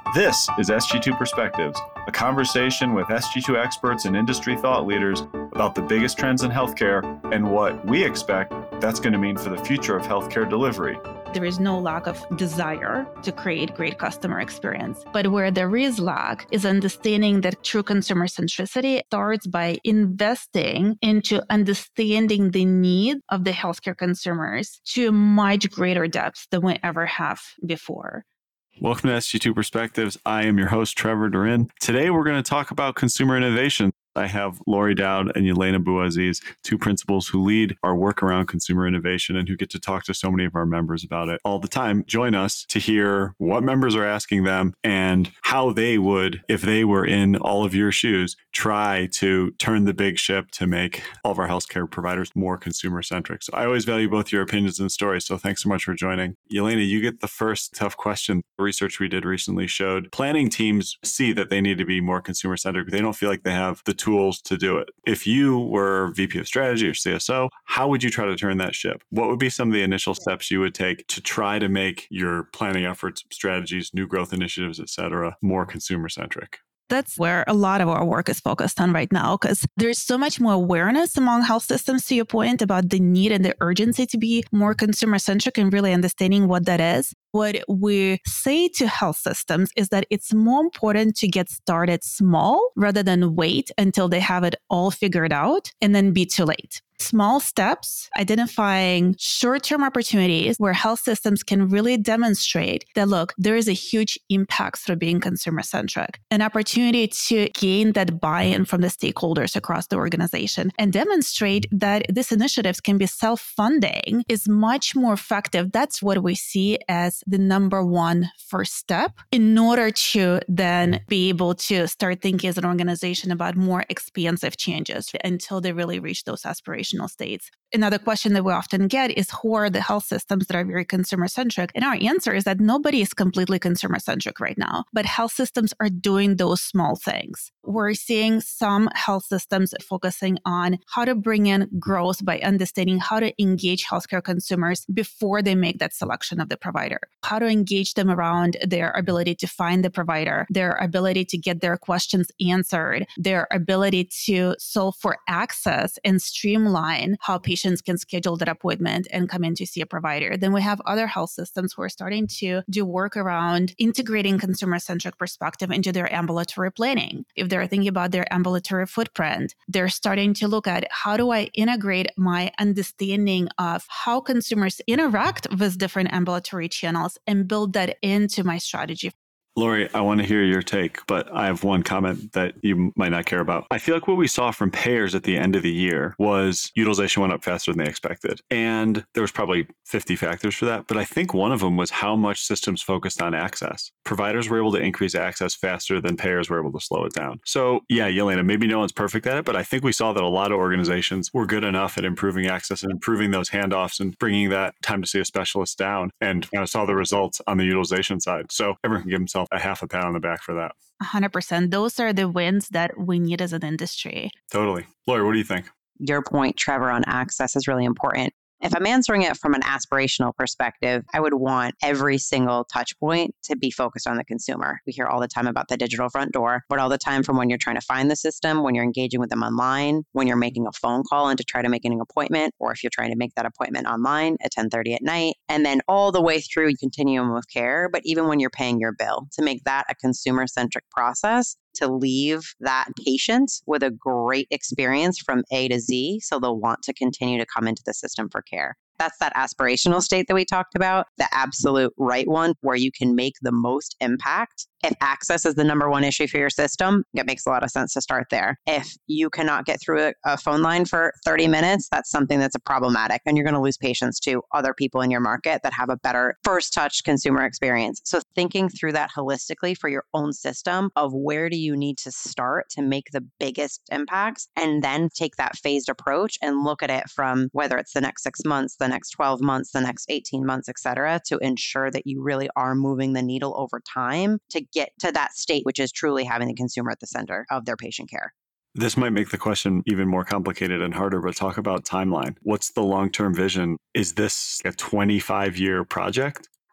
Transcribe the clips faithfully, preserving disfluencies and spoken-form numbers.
This is S G two Perspectives, a conversation with S G two experts and industry thought leaders about the biggest trends in healthcare and what we expect that's going to mean for the future of healthcare delivery. There is no lack of desire to create great customer experience. But where there is lack is understanding that true consumer centricity starts by investing into understanding the need of the healthcare consumers to a much greater depth than we ever have before. Welcome to S G two Perspectives. I am your host, Trevor Durin. Today, we're going to talk about consumer innovation. I have Lori Dowd and Yelena Bouaziz, two principals who lead our work around consumer innovation and who get to talk to so many of our members about it all the time. Join us to hear what members are asking them and how they would, if they were in all of your shoes, try to turn the big ship to make all of our healthcare providers more consumer-centric. So I always value both your opinions and stories, so thanks so much for joining. Yelena, you get the first tough question. The research we did recently showed planning teams see that they need to be more consumer-centric, but they don't feel like they have the tools to do it. If you were V P of strategy or C S O, how would you try to turn that ship? What would be some of the initial steps you would take to try to make your planning efforts, strategies, new growth initiatives, et cetera, more consumer centric? That's where a lot of our work is focused on right now, because there's so much more awareness among health systems, to your point, about the need and the urgency to be more consumer-centric and really understanding what that is. What we say to health systems is that it's more important to get started small rather than wait until they have it all figured out and then be too late. Small steps, identifying short-term opportunities where health systems can really demonstrate that, look, there is a huge impact through being consumer-centric, an opportunity to gain that buy-in from the stakeholders across the organization and demonstrate that these initiatives can be self-funding is much more effective. That's what we see as the number one first step in order to then be able to start thinking as an organization about more expansive changes until they really reach those aspirations states. Another question that we often get is, who are the health systems that are very consumer-centric? And our answer is that nobody is completely consumer-centric right now, but health systems are doing those small things. We're seeing some health systems focusing on how to bring in growth by understanding how to engage healthcare consumers before they make that selection of the provider, how to engage them around their ability to find the provider, their ability to get their questions answered, their ability to solve for access and streamline how patients can schedule that appointment and come in to see a provider. Then we have other health systems who are starting to do work around integrating consumer-centric perspective into their ambulatory planning. If they're thinking about their ambulatory footprint, they're starting to look at, how do I integrate my understanding of how consumers interact with different ambulatory channels and build that into my strategy. Lori, I want to hear your take, but I have one comment that you might not care about. I feel like what we saw from payers at the end of the year was utilization went up faster than they expected. And there was probably fifty factors for that. But I think one of them was how much systems focused on access. Providers were able to increase access faster than payers were able to slow it down. So yeah, Yelena, maybe no one's perfect at it, but I think we saw that a lot of organizations were good enough at improving access and improving those handoffs and bringing that time to see a specialist down, and kind of saw the results on the utilization side. So everyone can give themselves a half a pat on the back for that. one hundred percent. Those are the wins that we need as an industry. Totally. Lori, what do you think? Your point, Trevor, on access is really important. If I'm answering it from an aspirational perspective, I would want every single touch point to be focused on the consumer. We hear all the time about the digital front door, but all the time from when you're trying to find the system, when you're engaging with them online, when you're making a phone call and to try to make an appointment, or if you're trying to make that appointment online at ten thirty at night, and then all the way through continuum of care, but even when you're paying your bill, to make that a consumer-centric process, to leave that patient with a great experience from A to Z, so they'll want to continue to come into the system for care. That's that aspirational state that we talked about, the absolute right one where you can make the most impact. If access is the number one issue for your system, it makes a lot of sense to start there. If you cannot get through a, a phone line for thirty minutes, that's something that's a problematic, and you're going to lose patients to other people in your market that have a better first touch consumer experience. So thinking through that holistically for your own system of where do you need to start to make the biggest impacts, and then take that phased approach and look at it from whether it's the next six months, the next twelve months, the next eighteen months, et cetera, to ensure that you really are moving the needle over time to get to that state, which is truly having the consumer at the center of their patient care. This might make the question even more complicated and harder, but talk about timeline. What's the long-term vision? Is this a twenty-five year project?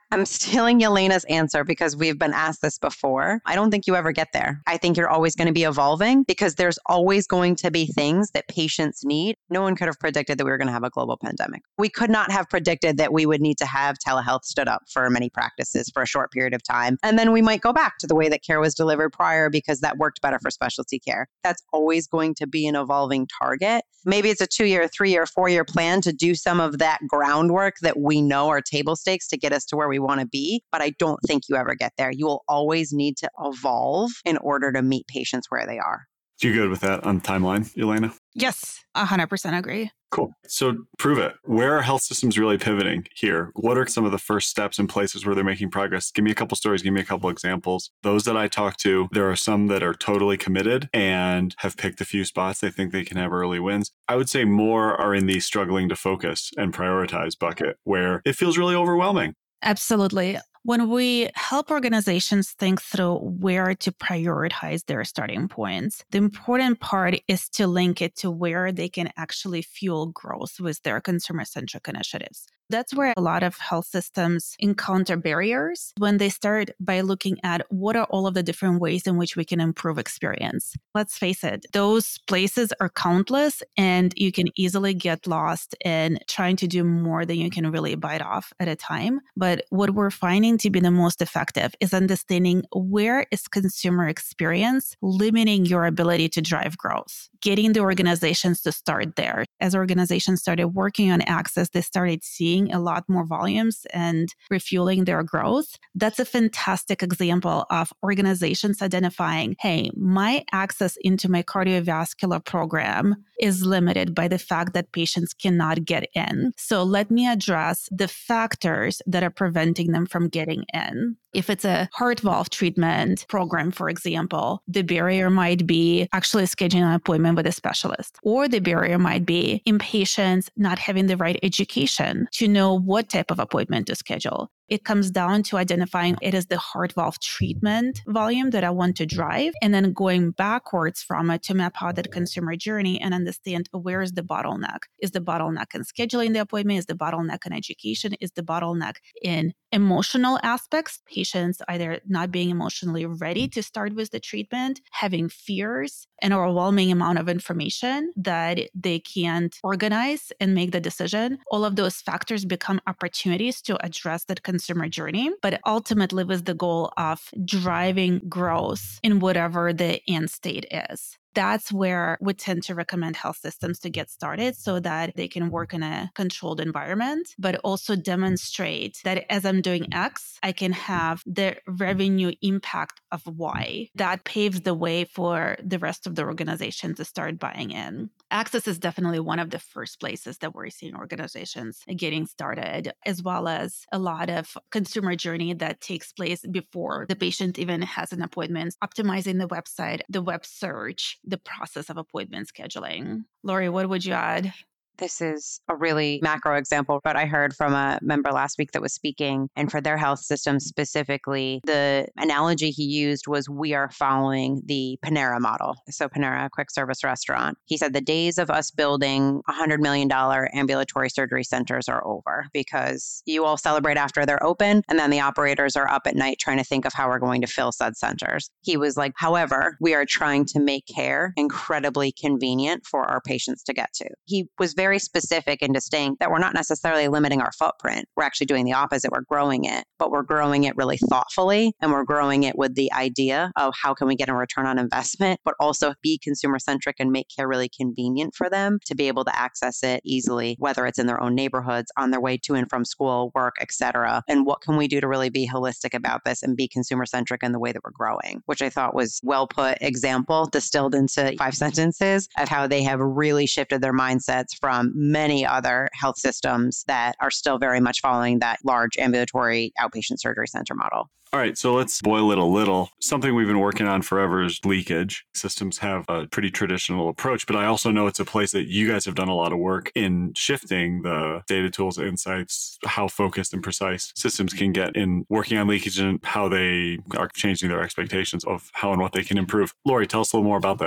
I'm stealing Yelena's answer because we've been asked this before. I don't think you ever get there. I think you're always going to be evolving because there's always going to be things that patients need. No one could have predicted that we were going to have a global pandemic. We could not have predicted that we would need to have telehealth stood up for many practices for a short period of time. And then we might go back to the way that care was delivered prior because that worked better for specialty care. That's always going to be an evolving target. Maybe it's a two-year, three-year, four-year plan to do some of that groundwork that we know are table stakes to get us to where we want to be. But I don't think you ever get there. You will always need to evolve in order to meet patients where they are. You good with that on timeline, Yelena? Yes, one hundred percent agree. Cool. So prove it. Where are health systems really pivoting here? What are some of the first steps and places where they're making progress? Give me a couple stories. Give me a couple examples. Those that I talk to, there are some that are totally committed and have picked a few spots they think they can have early wins. I would say more are in the struggling to focus and prioritize bucket where it feels really overwhelming. Absolutely. When we help organizations think through where to prioritize their starting points, the important part is to link it to where they can actually fuel growth with their consumer-centric initiatives. That's where a lot of health systems encounter barriers when they start by looking at what are all of the different ways in which we can improve experience. Let's face it, those places are countless and you can easily get lost in trying to do more than you can really bite off at a time. But what we're finding to be the most effective is understanding where is consumer experience limiting your ability to drive growth. Getting the organizations to start there. As organizations started working on access, they started seeing a lot more volumes and refueling their growth. That's a fantastic example of organizations identifying, hey, my access into my cardiovascular program is limited by the fact that patients cannot get in. So let me address the factors that are preventing them from getting in. If it's a heart valve treatment program, for example, the barrier might be actually scheduling an appointment with a specialist, or the barrier might be impatients not having the right education to know what type of appointment to schedule. It comes down to identifying it is the heart valve treatment volume that I want to drive, and then going backwards from it to map out that consumer journey and understand where is the bottleneck. Is the bottleneck in scheduling the appointment? Is the bottleneck in education? Is the bottleneck in emotional aspects? Patients either not being emotionally ready to start with the treatment, having fears, an overwhelming amount of information that they can't organize and make the decision. All of those factors become opportunities to address that consumer journey, but ultimately with the goal of driving growth in whatever the end state is. That's where we tend to recommend health systems to get started so that they can work in a controlled environment, but also demonstrate that as I'm doing X, I can have the revenue impact of Y. That paves the way for the rest of the organization to start buying in. Access is definitely one of the first places that we're seeing organizations getting started, as well as a lot of consumer journey that takes place before the patient even has an appointment, optimizing the website, the web search, the process of appointment scheduling. Lori, what would you add? This is a really macro example, but I heard from a member last week that was speaking, and for their health system specifically, the analogy he used was we are following the Panera model. So Panera, a quick service restaurant. He said the days of us building one hundred million dollars ambulatory surgery centers are over because you all celebrate after they're open, and then the operators are up at night trying to think of how we're going to fill said centers. He was like, however, we are trying to make care incredibly convenient for our patients to get to. He was very very specific and distinct that we're not necessarily limiting our footprint. We're actually doing the opposite. We're growing it, but we're growing it really thoughtfully. And we're growing it with the idea of how can we get a return on investment, but also be consumer centric and make care really convenient for them to be able to access it easily, whether it's in their own neighborhoods, on their way to and from school, work, et cetera. And what can we do to really be holistic about this and be consumer centric in the way that we're growing, which I thought was well put example distilled into five sentences of how they have really shifted their mindsets from many other health systems that are still very much following that large ambulatory outpatient surgery center model. All right, so let's boil it a little. Something we've been working on forever is leakage. Systems have a pretty traditional approach, but I also know it's a place that you guys have done a lot of work in shifting the data tools, insights, how focused and precise systems can get in working on leakage and how they are changing their expectations of how and what they can improve. Lori, tell us a little more about that.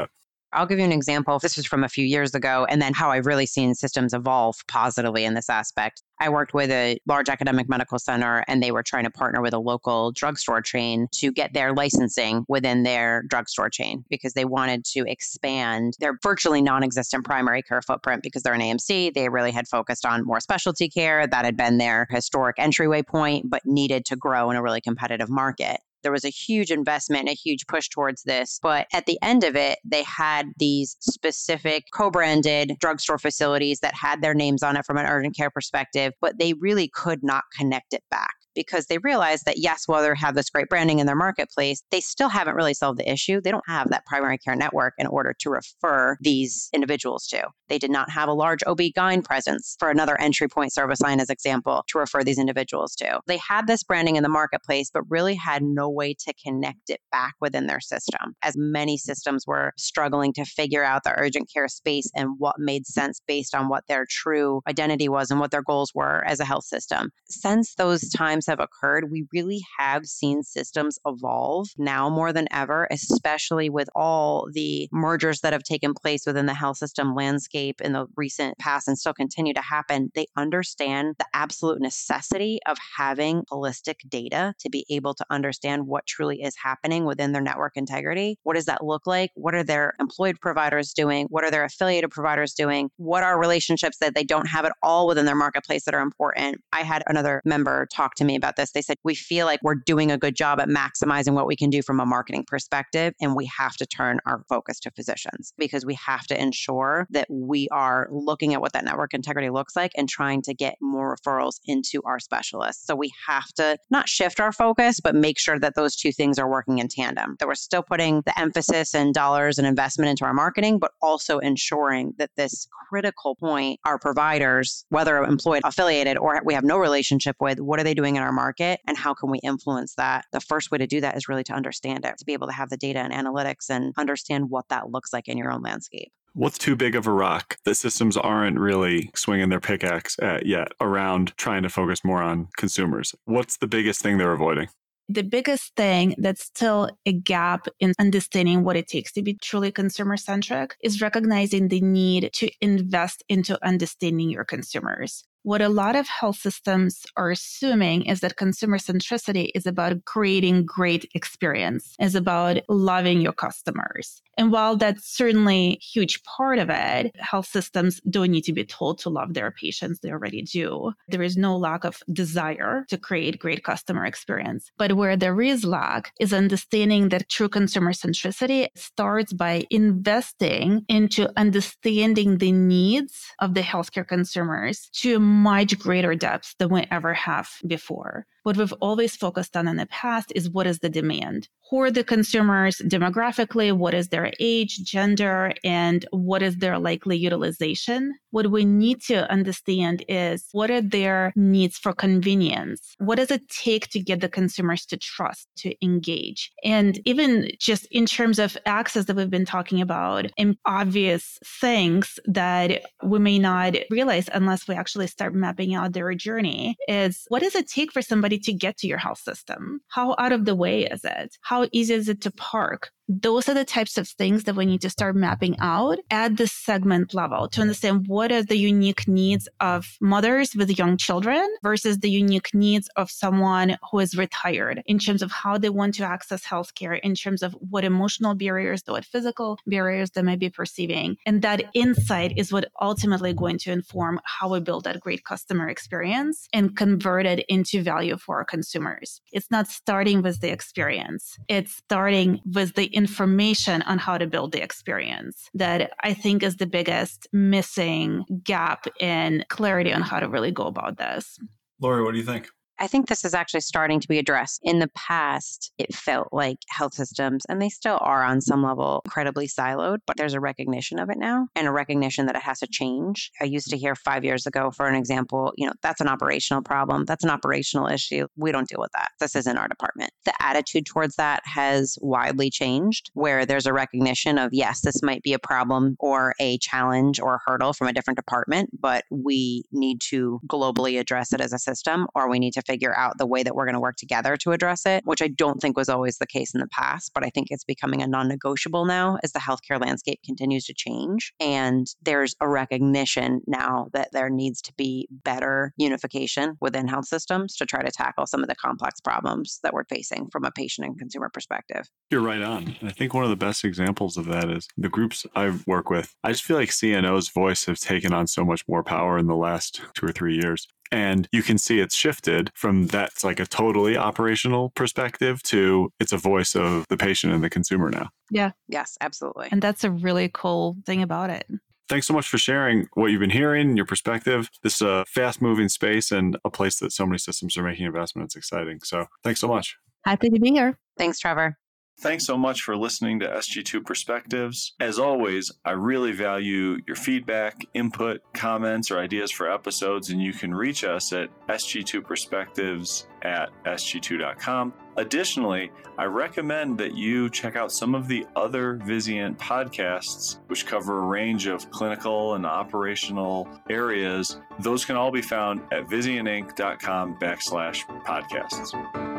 I'll give you an example. This was from a few years ago, and then how I've really seen systems evolve positively in this aspect. I worked with a large academic medical center, and they were trying to partner with a local drugstore chain to get their licensing within their drugstore chain because they wanted to expand their virtually non-existent primary care footprint because they're an A M C. They really had focused on more specialty care. That had been their historic entryway point, but needed to grow in a really competitive market. There was a huge investment and a huge push towards this. But at the end of it, they had these specific co-branded drugstore facilities that had their names on it from an urgent care perspective, but they really could not connect it back. Because they realized that, yes, while they have this great branding in their marketplace, they still haven't really solved the issue. They don't have that primary care network in order to refer these individuals to. They did not have a large O B G Y N presence for another entry point service line, as example, to refer these individuals to. They had this branding in the marketplace, but really had no way to connect it back within their system, as many systems were struggling to figure out the urgent care space and what made sense based on what their true identity was and what their goals were as a health system. Since those times have occurred, we really have seen systems evolve now more than ever, especially with all the mergers that have taken place within the health system landscape in the recent past and still continue to happen. They understand the absolute necessity of having holistic data to be able to understand what truly is happening within their network integrity. What does that look like? What are their employed providers doing? What are their affiliated providers doing? What are relationships that they don't have at all within their marketplace that are important? I had another member talk to me about this. They said, we feel like we're doing a good job at maximizing what we can do from a marketing perspective, and we have to turn our focus to physicians because we have to ensure that we are looking at what that network integrity looks like and trying to get more referrals into our specialists. So we have to not shift our focus, but make sure that those two things are working in tandem, that we're still putting the emphasis and dollars and investment into our marketing, but also ensuring that this critical point, our providers, whether employed, affiliated, or we have no relationship with, what are they doing in our market? And how can we influence that? The first way to do that is really to understand it, to be able to have the data and analytics and understand what that looks like in your own landscape. What's too big of a rock that systems aren't really swinging their pickaxe at yet around trying to focus more on consumers? What's the biggest thing they're avoiding? The biggest thing that's still a gap in understanding what it takes to be truly consumer-centric is recognizing the need to invest into understanding your consumers. What a lot of health systems are assuming is that consumer centricity is about creating great experience, is about loving your customers. And while that's certainly a huge part of it, health systems don't need to be told to love their patients. They already do. There is no lack of desire to create great customer experience. But where there is lack is understanding that true consumer centricity starts by investing into understanding the needs of the healthcare consumers to much greater depth than we ever have before. What we've always focused on in the past is what is the demand? Who are the consumers demographically? What is their age, gender, and what is their likely utilization? What we need to understand is what are their needs for convenience? What does it take to get the consumers to trust, to engage? And even just in terms of access that we've been talking about, and obvious things that we may not realize unless we actually start mapping out their journey is what does it take for somebody to get to your health system? How out of the way is it? How easy is it to park? Those are the types of things that we need to start mapping out at the segment level to understand what are the unique needs of mothers with young children versus the unique needs of someone who is retired in terms of how they want to access healthcare, in terms of what emotional barriers, what physical barriers they might be perceiving. And that insight is what ultimately going to inform how we build that great customer experience and convert it into value for our consumers. It's not starting with the experience. It's starting with the information on how to build the experience that I think is the biggest missing gap in clarity on how to really go about this. Lori, what do you think? I think this is actually starting to be addressed. In the past, it felt like health systems, and they still are on some level, incredibly siloed, but there's a recognition of it now and a recognition that it has to change. I used to hear five years ago, for an example, you know, that's an operational problem. That's an operational issue. We don't deal with that. This isn't our department. The attitude towards that has widely changed, where there's a recognition of, yes, this might be a problem or a challenge or a hurdle from a different department, but we need to globally address it as a system, or we need to figure out the way that we're going to work together to address it, which I don't think was always the case in the past, but I think it's becoming a non-negotiable now as the healthcare landscape continues to change. And there's a recognition now that there needs to be better unification within health systems to try to tackle some of the complex problems that we're facing from a patient and consumer perspective. You're right on. And I think one of the best examples of that is the groups I work with. I just feel like C N O's voice has taken on so much more power in the last two or three years. And you can see it's shifted from that's like a totally operational perspective to it's a voice of the patient and the consumer now. Yeah. Yes, absolutely. And that's a really cool thing about it. Thanks so much for sharing what you've been hearing, your perspective. This is a fast-moving space and a place that so many systems are making investments. It's exciting. So thanks so much. Happy to be here. Thanks, Trevor. Thanks so much for listening to S G two Perspectives. As always, I really value your feedback, input, comments, or ideas for episodes, and you can reach us at S G two perspectives at S G two dot com. Additionally, I recommend that you check out some of the other Vizient podcasts, which cover a range of clinical and operational areas. Those can all be found at vizientinc dot com backslash podcasts.